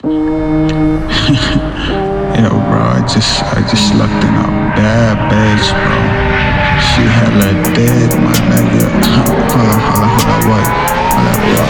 Yo, bro, I just looked in a bad bitch, bro. She hella dead, my nigga. Hold on, what? Hold up, bro.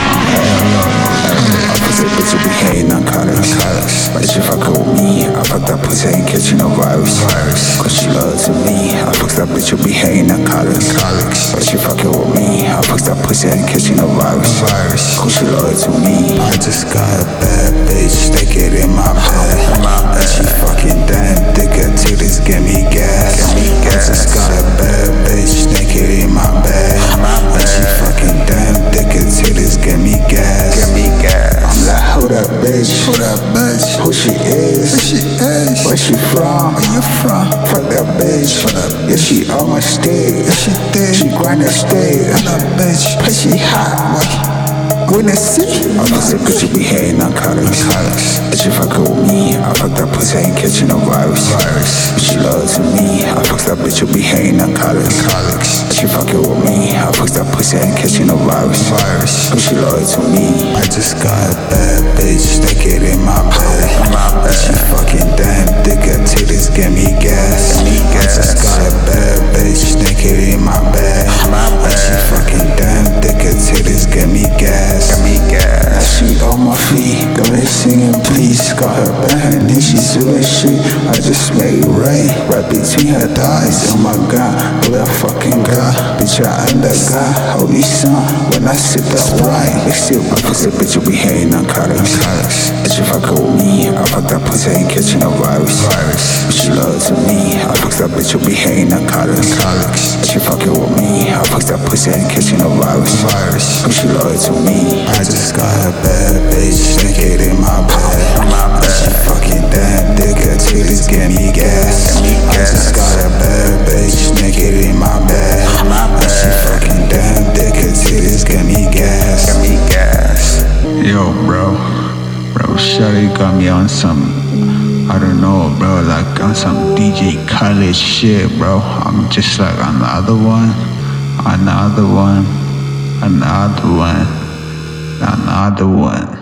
Yo. Opposite bitch will be hating on college. But she fuckin' with me, I fuck that pussy, ain't catching no virus. Cause she loves to me, I fuck that bitch will be hating on college. But she fucking with me, I fuck that pussy, ain't catching no virus. Cause she loves to me. I just got a bad bitch, take it in my bed. And she fucking damn thick, her titties give me gas. I just got a bad bitch, take it in my bed. And she fucking damn thick, her titties give me gas. I'm like, who that bitch? Who she is? Where she from? Where you from? Fuck that bitch. Yeah, she on my stage. She grind that stage. But she hot. When I see I fuck that bitch, you be hating on college. But she fuckin' with me, I fuck that pussy, ain't catching no virus. But she loves me, I fuck that bitch, you be hating on college. But she fuckin' with me, I fuck that pussy, ain't catching no virus. But she loves me. I just got a bad bitch, take it in my bed. And she fucking damn thick, her titties give me gas. I just got a bad bitch, take it in my bed. And she fucking damn thick, her titties give me gas. She on my feet, go ahead singing please. Got her back and then she's doing shit. I just made it rain, right between her thighs. Oh my god, what a fucking god. Bitch, I am that guy, holy son. When I sit up right, it's still my pussy, bitch, you be hating on college. Bitch, if I go with me, I fuck that pussy, ain't catching no virus. But she loves me, I fuck that bitch, you be hating on college. Bitch, if I go with me, I fuck that pussy, ain't catching no virus. But she loves me. I just got a bad bitch, take it in my bed. But she fucking damn thick, her titties give me gas. I just got a bad bitch, naked in my bed. But she fucking damn thick, her titties give me gas. Yo, bro, Shawty got me on some, I don't know, bro, like on some DJ Khaled shit, bro. I'm just like another one.